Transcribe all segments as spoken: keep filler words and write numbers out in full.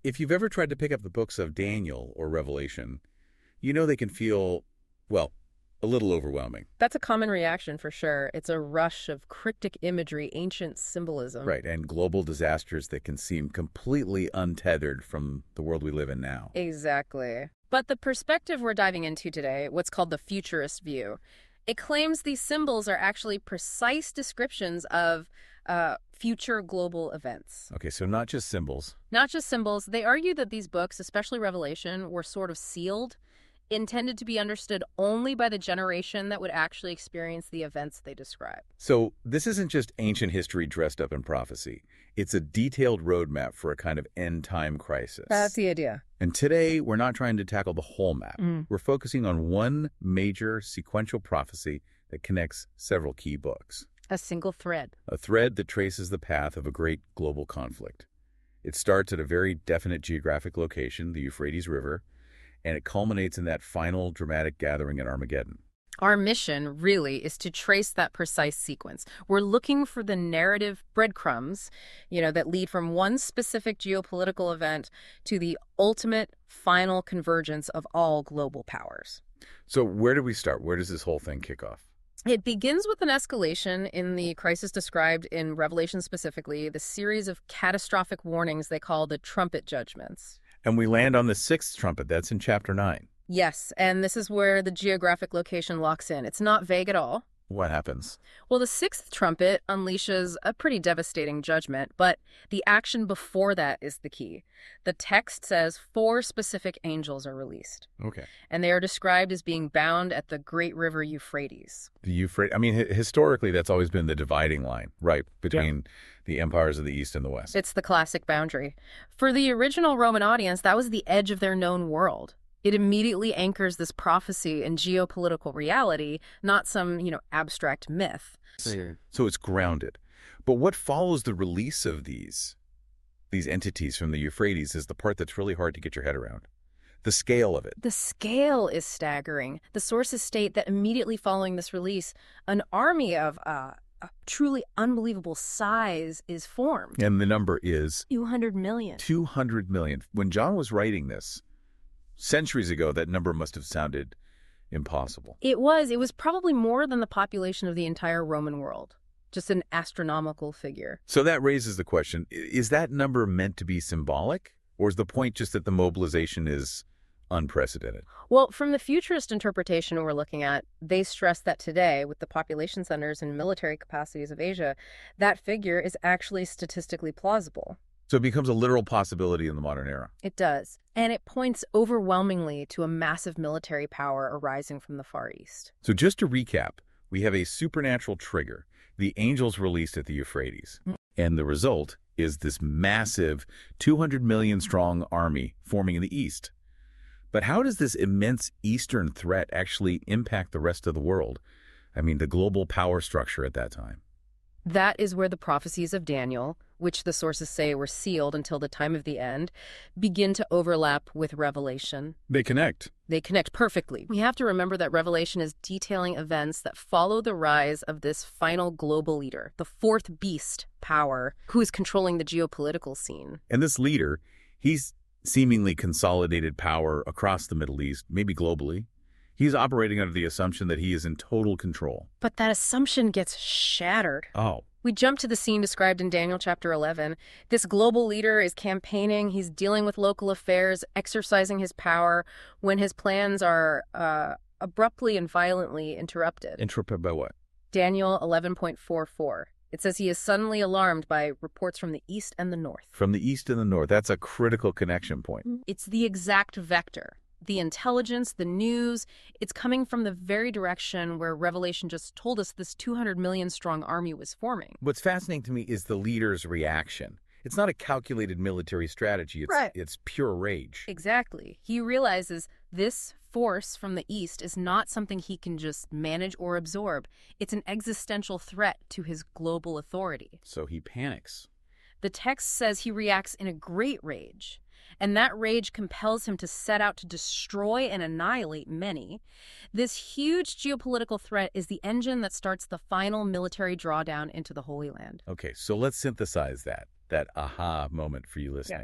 If you've ever tried to pick up the books of Daniel or Revelation, you know they can feel, well, a little overwhelming. That's a common reaction for sure. It's a rush of cryptic imagery, ancient symbolism. Right, and global disasters that can seem completely untethered from the world we live in now. Exactly. But the perspective we're diving into today, what's called the futurist view, it claims these symbols are actually precise descriptions of uh, future global events. Okay, so not just symbols. Not just symbols. They argue that these books, especially Revelation, were sort of sealed, intended to be understood only by the generation that would actually experience the events they describe. So this isn't just ancient history dressed up in prophecy. It's a detailed roadmap for a kind of end-time crisis. That's the idea. And today, we're not trying to tackle the whole map. Mm. We're focusing on one major sequential prophecy that connects several key books. A single thread. A thread that traces the path of a great global conflict. It starts at a very definite geographic location, the Euphrates River, and it culminates in that final dramatic gathering at Armageddon. Our mission, really, is to trace that precise sequence. We're looking for the narrative breadcrumbs, you know, that lead from one specific geopolitical event to the ultimate final convergence of all global powers. So where do we start? Where does this whole thing kick off? It begins with an escalation in the crisis described in Revelation specifically, the series of catastrophic warnings they call the trumpet judgments. And we land on the sixth trumpet. That's in chapter nine. Yes, and this is where the geographic location locks in. It's not vague at all. What happens? Well, the sixth trumpet unleashes a pretty devastating judgment, but the action before that is the key. The text says four specific angels are released. Okay. And they are described as being bound at the great river Euphrates. The Euphrates, I mean, hi- historically, that's always been the dividing line, right, between yeah. the empires of the East and the West. It's the classic boundary. For the original Roman audience, that was the edge of their known world. It immediately anchors this prophecy in geopolitical reality, not some, you know, abstract myth. So it's grounded. But what follows the release of these, these entities from the Euphrates is the part that's really hard to get your head around. The scale of it. The scale is staggering. The sources state that immediately following this release, an army of uh, a truly unbelievable size is formed. And the number is? two hundred million. two hundred million. When John was writing this, centuries ago, that number must have sounded impossible. It was. It was probably more than the population of the entire Roman world. Just an astronomical figure. So that raises the question, is that number meant to be symbolic? Or is the point just that the mobilization is unprecedented? Well, from the futurist interpretation we're looking at, they stress that today, with the population centers and military capacities of Asia, that figure is actually statistically plausible. So it becomes a literal possibility in the modern era. It does. And it points overwhelmingly to a massive military power arising from the Far East. So just to recap, we have a supernatural trigger, the angels released at the Euphrates. Mm. And the result is this massive two hundred million strong army forming in the East. But how does this immense Eastern threat actually impact the rest of the world? I mean, the global power structure at that time. That is where the prophecies of Daniel, which the sources say were sealed until the time of the end, begin to overlap with Revelation. They connect. They connect perfectly. We have to remember that Revelation is detailing events that follow the rise of this final global leader, the fourth beast power, who is controlling the geopolitical scene. And this leader, he's seemingly consolidated power across the Middle East, maybe globally. He's operating under the assumption that he is in total control. But that assumption gets shattered. Oh. We jump to the scene described in Daniel chapter eleven. This global leader is campaigning, he's dealing with local affairs, exercising his power, when his plans are uh, abruptly and violently interrupted. Interrupted by what? Daniel eleven point four four. It says he is suddenly alarmed by reports from the east and the north. From the east and the north. That's a critical connection point. It's the exact vector. The intelligence, the news, it's coming from the very direction where Revelation just told us this two hundred million strong army was forming. What's fascinating to me is the leader's reaction. It's not a calculated military strategy. It's, right. It's pure rage. Exactly. He realizes this force from the east is not something he can just manage or absorb. It's an existential threat to his global authority. So he panics. The text says he reacts in a great rage. And that rage compels him to set out to destroy and annihilate many. This huge geopolitical threat is the engine that starts the final military drawdown into the Holy Land. Okay, so let's synthesize that, that aha moment for you listening.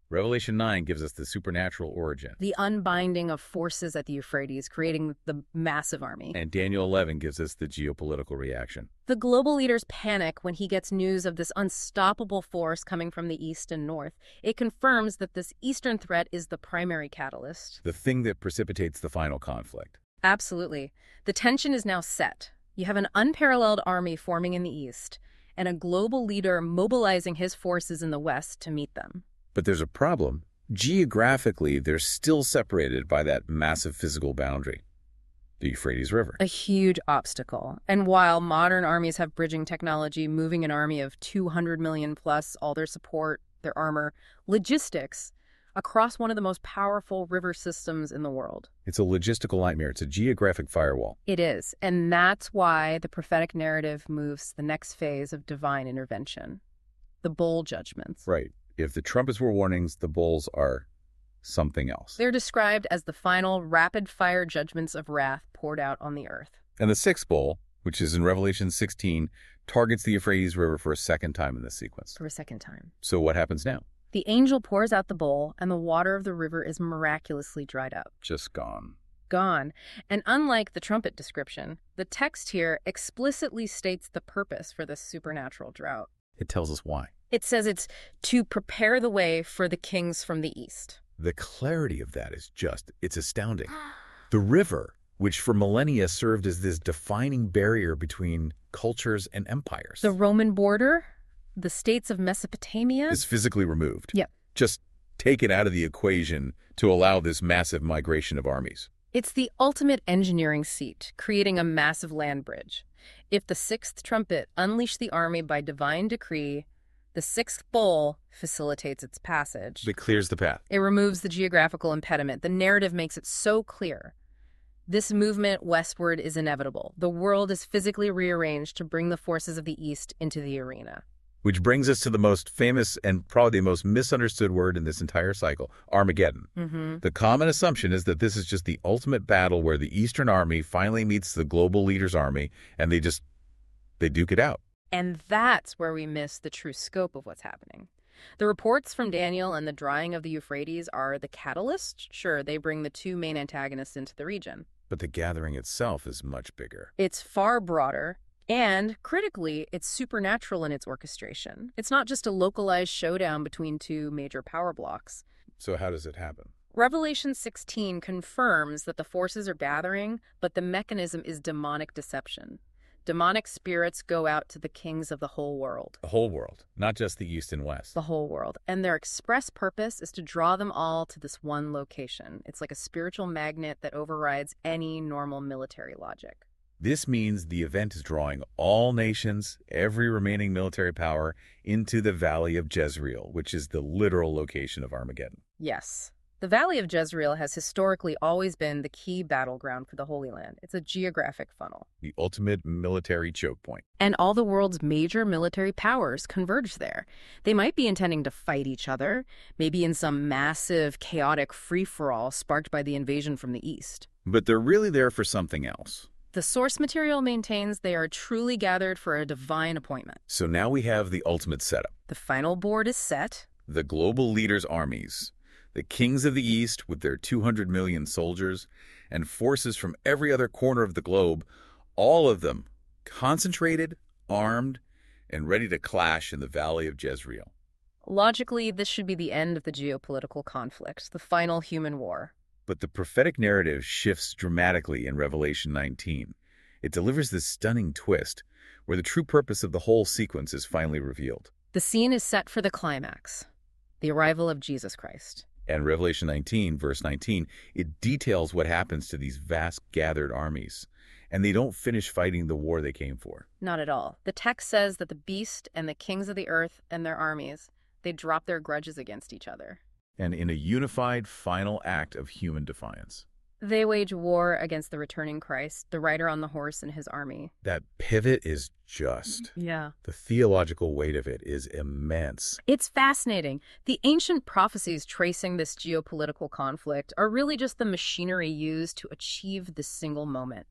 Revelation nine gives us the supernatural origin. The unbinding of forces at the Euphrates, creating the massive army. And Daniel eleven gives us the geopolitical reaction. The global leaders panic when he gets news of this unstoppable force coming from the east and north. It confirms that this eastern threat is the primary catalyst. The thing that precipitates the final conflict. Absolutely. The tension is now set. You have an unparalleled army forming in the east, and a global leader mobilizing his forces in the west to meet them. But there's a problem. Geographically, they're still separated by that massive physical boundary, the Euphrates River. A huge obstacle. And while modern armies have bridging technology, moving an army of two hundred million plus, all their support, their armor, logistics, across one of the most powerful river systems in the world. It's a logistical nightmare. It's a geographic firewall. It is. And that's why the prophetic narrative moves to the next phase of divine intervention. The bowl judgments. Right. If the trumpets were warnings, the bowls are something else. They're described as the final rapid-fire judgments of wrath poured out on the earth. And the sixth bowl, which is in Revelation sixteen, targets the Euphrates River for a second time in this sequence. For a second time. So what happens now? The angel pours out the bowl, and the water of the river is miraculously dried up. Just gone. Gone. And unlike the trumpet description, the text here explicitly states the purpose for this supernatural drought. It tells us why. It says it's to prepare the way for the kings from the east. The clarity of that is just, it's astounding. The river, which for millennia served as this defining barrier between cultures and empires. The Roman border, the states of Mesopotamia. Is physically removed. Yep. Just taken out of the equation to allow this massive migration of armies. It's the ultimate engineering feat, creating a massive land bridge. If the sixth trumpet unleashed the army by divine decree, the sixth bowl facilitates its passage. It clears the path. It removes the geographical impediment. The narrative makes it so clear. This movement westward is inevitable. The world is physically rearranged to bring the forces of the east into the arena. Which brings us to the most famous and probably the most misunderstood word in this entire cycle, Armageddon. Mm-hmm. The common assumption is that this is just the ultimate battle where the Eastern Army finally meets the global leader's army, and they just, they duke it out. And that's where we miss the true scope of what's happening. The reports from Daniel and the drying of the Euphrates are the catalyst. Sure, they bring the two main antagonists into the region. But the gathering itself is much bigger. It's far broader. And, critically, it's supernatural in its orchestration. It's not just a localized showdown between two major power blocks. So how does it happen? Revelation sixteen confirms that the forces are gathering, but the mechanism is demonic deception. Demonic spirits go out to the kings of the whole world. The whole world, not just the East and West. The whole world. And their express purpose is to draw them all to this one location. It's like a spiritual magnet that overrides any normal military logic. This means the event is drawing all nations, every remaining military power, into the Valley of Jezreel, which is the literal location of Armageddon. Yes. The Valley of Jezreel has historically always been the key battleground for the Holy Land. It's a geographic funnel. The ultimate military choke point. And all the world's major military powers converge there. They might be intending to fight each other, maybe in some massive, chaotic free-for-all sparked by the invasion from the east. But they're really there for something else. The source material maintains they are truly gathered for a divine appointment. So now we have the ultimate setup. The final board is set. The global leaders' armies, the kings of the East with their two hundred million soldiers, and forces from every other corner of the globe, all of them concentrated, armed, and ready to clash in the Valley of Jezreel. Logically, this should be the end of the geopolitical conflict, the final human war. But the prophetic narrative shifts dramatically in Revelation nineteen. It delivers this stunning twist where the true purpose of the whole sequence is finally revealed. The scene is set for the climax, the arrival of Jesus Christ. And Revelation nineteen, verse nineteen, it details what happens to these vast gathered armies. And they don't finish fighting the war they came for. Not at all. The text says that the beast and the kings of the earth and their armies, they drop their grudges against each other. And in a unified final act of human defiance. They wage war against the returning Christ, the rider on the horse and his army. That pivot is just. Yeah. The theological weight of it is immense. It's fascinating. The ancient prophecies tracing this geopolitical conflict are really just the machinery used to achieve this single moment.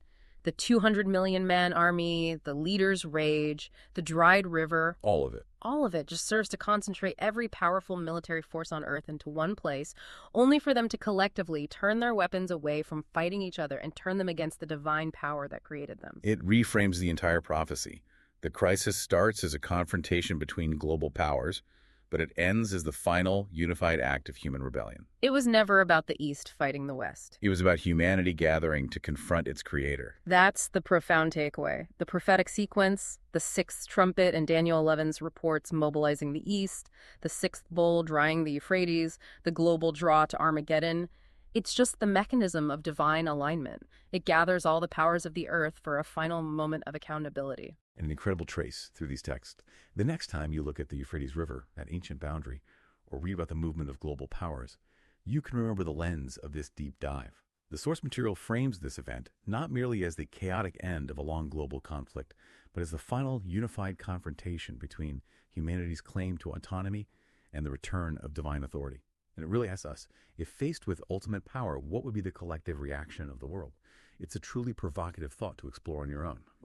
The two hundred million man army, the leader's rage, the dried river. All of it. All of it just serves to concentrate every powerful military force on Earth into one place, only for them to collectively turn their weapons away from fighting each other and turn them against the divine power that created them. It reframes the entire prophecy. The crisis starts as a confrontation between global powers, but it ends as the final, unified act of human rebellion. It was never about the East fighting the West. It was about humanity gathering to confront its creator. That's the profound takeaway. The prophetic sequence, the sixth trumpet and Daniel eleven's reports mobilizing the East, the sixth bowl drying the Euphrates, the global draw to Armageddon. It's just the mechanism of divine alignment. It gathers all the powers of the earth for a final moment of accountability. An incredible trace through these texts. The next time you look at the Euphrates River, that ancient boundary, or read about the movement of global powers, you can remember the lens of this deep dive. The source material frames this event not merely as the chaotic end of a long global conflict, but as the final unified confrontation between humanity's claim to autonomy and the return of divine authority. And it really asks us, if faced with ultimate power, what would be the collective reaction of the world? It's a truly provocative thought to explore on your own.